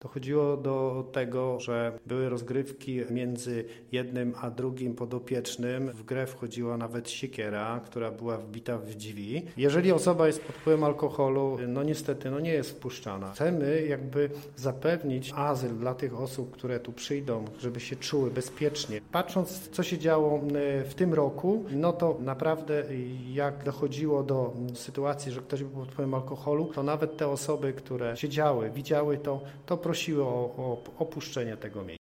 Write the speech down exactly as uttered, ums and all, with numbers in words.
Dochodziło do tego, że były rozgrywki między jednym a drugim podopiecznym. W grę wchodziła nawet siekiera, która była wbita w drzwi. Jeżeli osoba jest pod wpływem alkoholu, no niestety no nie jest wpuszczana. Chcemy jakby zapewnić azyl dla tych osób, które tu przyjdą, żeby się czuły bezpiecznie. Patrząc, co się działo w tym roku, no to naprawdę jak dochodziło do sytuacji, że ktoś był pod wpływem alkoholu, to nawet te osoby, które siedziały, widziały to, to prosiły o, o opuszczenie tego miejsca.